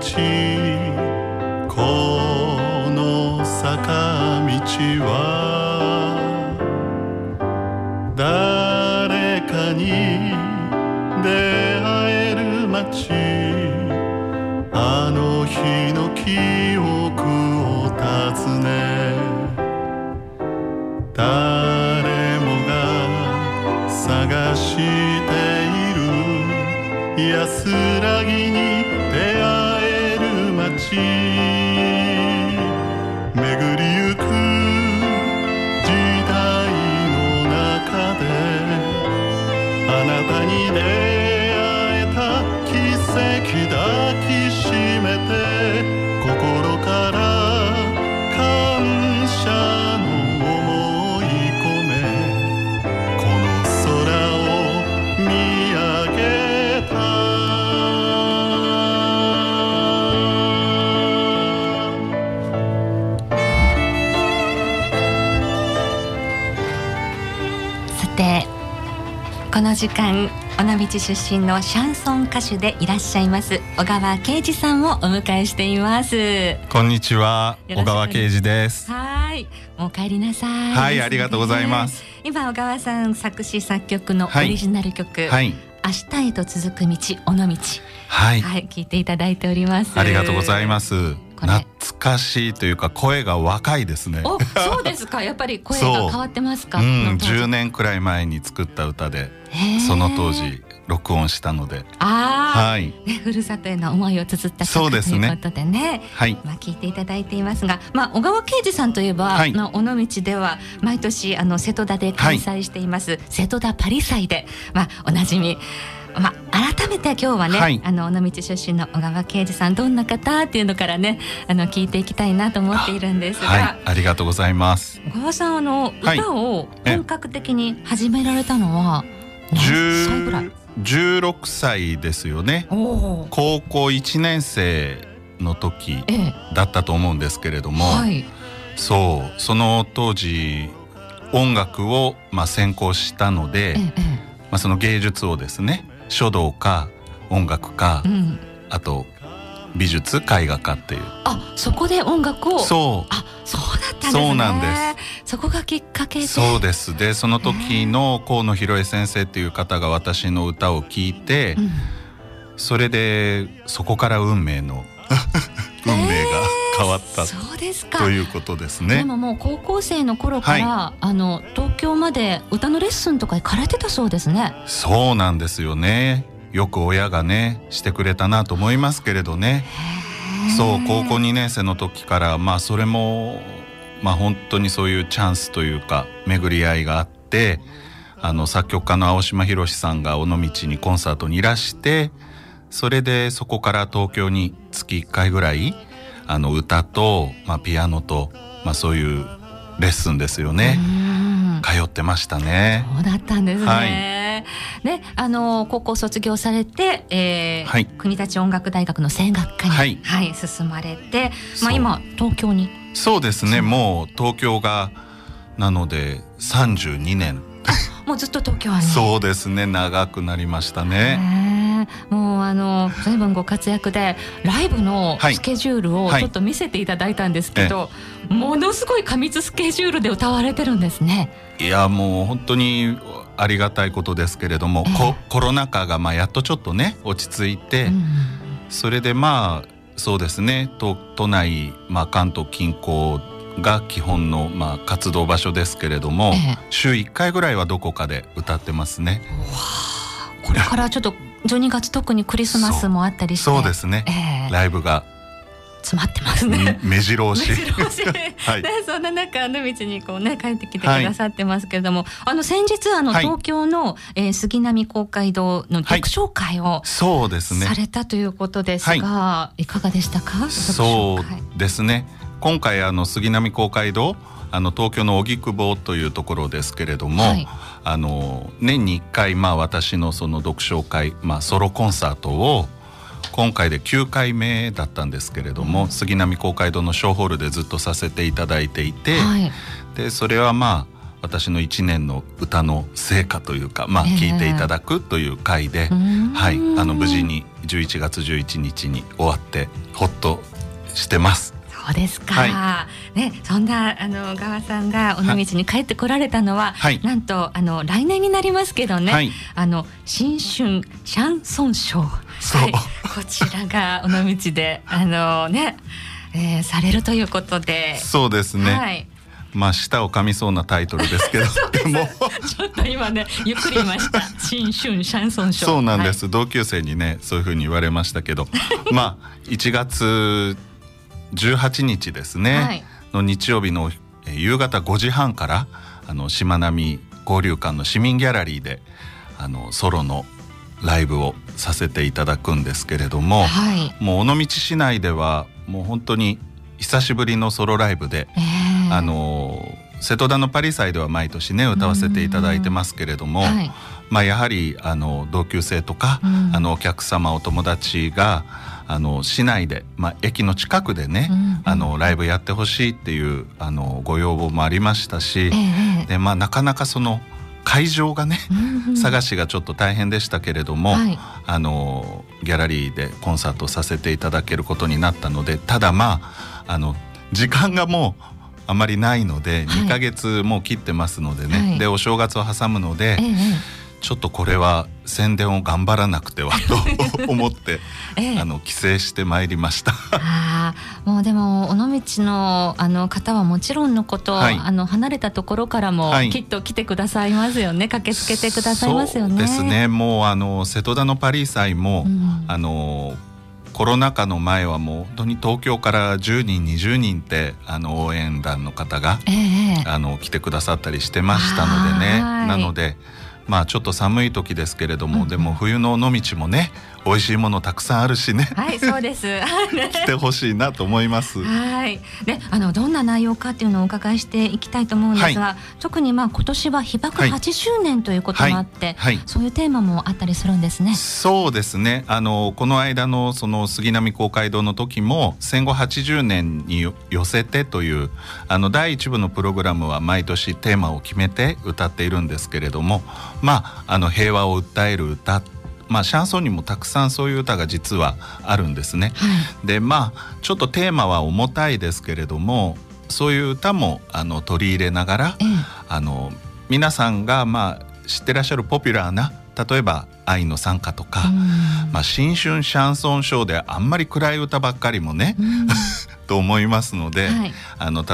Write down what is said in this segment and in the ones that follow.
この坂道は誰かに出会える街、あの日の記憶を訪ね、誰もが探している安らぎに出会える街、巡りゆく時代の中であなたに出会えた奇跡抱きしめて、心から感謝の思い込め、この空を見上げた。 さて、この時間尾道出身のシャンソン歌手でいらっしゃいます小川啓二さんをお迎えしています。 こんにちは、小川啓二です。 はい、もうお帰りなさい。 はい、ありがとうございます。 今小川さん作詞作曲のオリジナル曲、 はい、 明日へと続く道尾道、 はい、 はい、聞いていただいております。 ありがとうございます。懐かしいというか声が若いですね。 お、そうですか。やっぱり声が変わってますか。 10年くらい前に作った歌で、その当時録音したので、はい、 ふるさとへの思いを綴った曲ということでね、はい、聞いていただいていますが、小川啓二さんといえば、はい、尾道では毎年瀬戸田で開催しています、はい、瀬戸田パリ祭で、おなじみ、改めて今日はね、はい、尾道出身の小川啓二さんどんな方っていうのからね聞いていきたいなと思っているんですが、 はい、ありがとうございます。 小川さん歌を本格的に始められたのは何歳ぐらい ？16歳ですよね。高校1年生の時だったと思うんですけれども、はい、その当時音楽を専攻したので、その芸術をですね、書道か音楽か、あと美術絵画かっていう、 そこで音楽を、そうだったんですね。そうなんです。そこがきっかけで。 そうです。でその時の河野博恵先生っていう方が私の歌を聴いて、それでそこから運命が変わったということですね。 でももう高校生の頃から、はい、東京まで歌のレッスンとか行かれてたそうですね。 そうなんですよね。よく親がねしてくれたなと思いますけれどね。そう、高校2年生の時から、それも本当にそういうチャンスというか巡り合いがあって、作曲家の青島弘さんが尾道にコンサートにいらして、それでそこから東京に月1回ぐらい歌と、ピアノと、そういうレッスンですよね。通ってましたね。 そうだったんですね。はい、で高校卒業されて、はい、国立音楽大学の声楽科に、はいはい、進まれて、今東京に。 そうですね。もう東京がなので32年もうずっと東京はね。 そうですね、長くなりましたね。 もう随分ご活躍でライブのスケジュールをちょっと見せていただいたんですけど、ものすごい過密スケジュールで歌われてるんですね。 いや、もう本当にありがたいことですけれども、コロナ禍がやっとちょっとね落ち着いて、それでそうですね、都内、関東近郊が基本の活動場所ですけれども、週1回ぐらいはどこかで歌ってますね。 これからちょっと12月特にクリスマスもあったりして、 そうですね、ライブが詰まってますね。 目白押しはい、そんな中尾道に帰ってきてくださってますけれども、先日東京の、杉並公会堂の読書会を、 そうですね、 されたということですが、いかがでしたか？ そうですね、今回杉並公会堂、東京の荻窪というところですけれども、年に1回私のその読書会、ソロコンサートを今回で9回目だったんですけれども、杉並公会堂の小ホールでずっとさせていただいていて、でそれは私の1年の歌の成果というか、聞いていただくという回で、はい、無事に11月11日に終わってほっとしてます。 そうですか、はい、ね、そんな小川さんが尾道に帰ってこられたのは、はい、なんと来年になりますけどね、はい、新春シャンソンショー、はい、こちらが尾道でされるということで。 そうですね、はい、舌を噛みそうなタイトルですけどでもちょっと今ねゆっくり言いました新春シャンソンショー。 そうなんです、はい、同級生にねそういうふうに言われましたけど1月18日ですね、はい、の日曜日の夕方5時半からしまなみ交流館の市民ギャラリーでソロのライブをさせていただくんですけれども、はい、もう尾道市内ではもう本当に久しぶりのソロライブで、瀬戸田のパリ祭では毎年ね歌わせていただいてますけれども、はい、やはり同級生とか、お客様お友達が市内で、駅の近くでね、ライブやってほしいっていうご要望もありましたし、でなかなかその会場がね、探しがちょっと大変でしたけれども、はい、ギャラリーでコンサートさせていただけることになったので、ただ時間がもうあまりないので、2ヶ月もう切ってますのでね、はい、でお正月を挟むので、ちょっとこれは宣伝を頑張らなくてはと思って、帰省してまいりましたもうでも尾道の方はもちろんのこと、はい、離れたところからもきっと来てくださいますよね、駆けつけてくださいますよね。 そうですね、もう瀬戸田のパリ祭も、コロナ禍の前はもう本当に東京から10人20人って応援団の方が、来てくださったりしてましたのでね、なのでちょっと寒い時ですけれども、でも冬の尾道もね美味しいものたくさんあるしね、 はい、そうです来てほしいなと思います。 はい、でどんな内容かっていうのをお伺いしていきたいと思うんですが、はい、特に今年は被爆80年ということもあって、はい、そういうテーマもあったりするんですね。 そうですね、この間のその杉並公会堂の時も戦後80年に寄せてという第1部のプログラムは毎年テーマを決めて歌っているんですけれども、平和を訴える歌、シャンソンにもたくさんそういう歌が実はあるんですね、はい、でちょっとテーマは重たいですけれども、そういう歌も取り入れながら、皆さんが知ってらっしゃるポピュラーな、例えば愛の賛歌とか、新春シャンソンショーであんまり暗い歌ばっかりもねと思いますので、はい、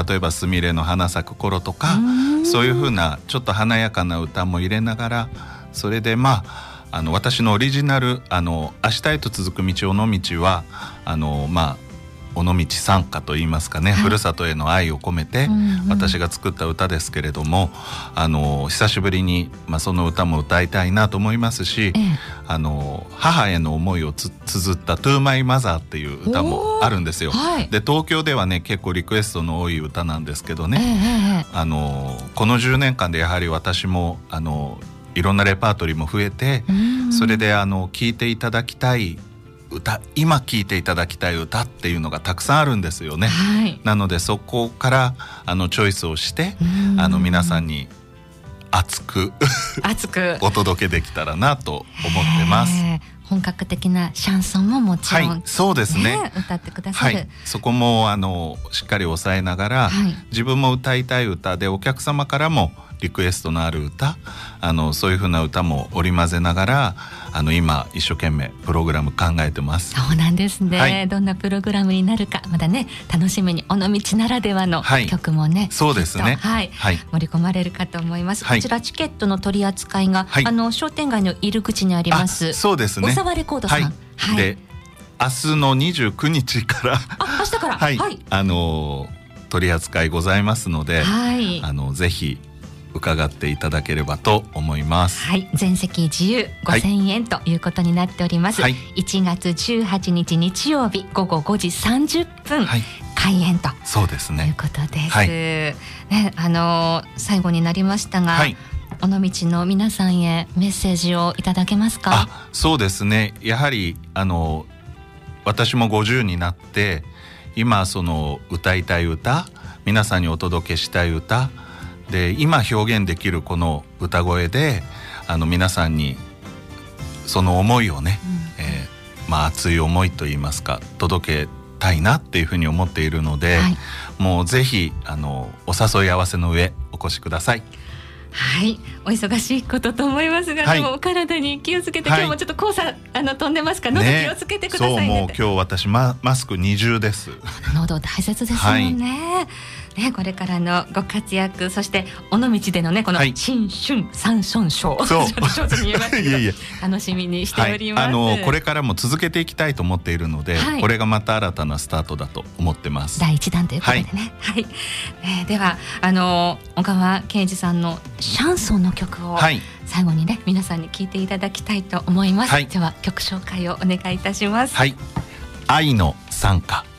例えばすみれの花咲く頃とか、そういう風なちょっと華やかな歌も入れながら、それで私のオリジナル明日へと続く道尾道は尾道賛歌といいますかね、はい、ふるさとへの愛を込めて私が作った歌ですけれども、久しぶりに、その歌も歌いたいなと思いますし、母への思いを綴った To My Mother っていう歌もあるんですよ、はい、で東京ではね結構リクエストの多い歌なんですけどね、この10年間でやはり私もいろんなレパートリーも増えて、それで聴いていただきたい歌、今聴いていただきたい歌っていうのがたくさんあるんですよね、はい、なのでそこからチョイスをして皆さんに熱くお届けできたらなと思ってます。 本格的なシャンソンももちろん、はい、 そうですね、 歌ってくださる、はい、 そこもしっかり抑えながら、はい、自分も歌いたい歌でお客様からもリクエストのある歌、そういう風な歌も織り交ぜながら今一生懸命プログラム考えてます。 そうなんですね、はい、どんなプログラムになるかまだね楽しみに、尾道ならではの曲もね、 そうですね、 はいはい、盛り込まれるかと思います、はい、こちらチケットの取り扱いが、はい、商店街の入り口にありますそうですね、 小沢レコードさん、はいはい、で明日の29日から明日から、 はいはい、取り扱いございますので、はい、ぜひ伺っていただければと思います。 はい、全席自由5000円ということになっております、はい、1月18日日曜日午後5時30分、はい、開演とそうですね、 いうことです、はいね、最後になりましたが、はい、尾道の皆さんへメッセージをいただけますか。 そうですね、やはり私も50になって今その歌いたい歌、皆さんにお届けしたい歌、 で今表現できるこの歌声で皆さんにその思いをね、熱い思いといいますか届けたいなっていうふうに思っているので、もうぜひお誘い合わせの上お越しください。 はい、お忙しいことと思いますが、でもお体に気をつけて、今日もちょっと黄砂飛んでますから、喉気をつけてくださいね。 そう、もう今日私マスク二重です。 喉大切ですもんね。これからのご活躍、そして尾道でのねこの新春三春賞、上手に言えましたけど楽しみにしております。 これからも続けていきたいと思っているので、これがまた新たなスタートだと思ってます。 第一弾ということでね。では小川慶治さんのシャンソンの曲を最後にね皆さんに聴いていただきたいと思います。では曲紹介をお願いいたします。 愛の賛歌。